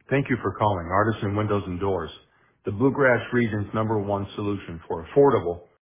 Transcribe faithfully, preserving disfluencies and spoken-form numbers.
Thank you for calling Artisan Windows and Doors, the Bluegrass region's number one solution for affordable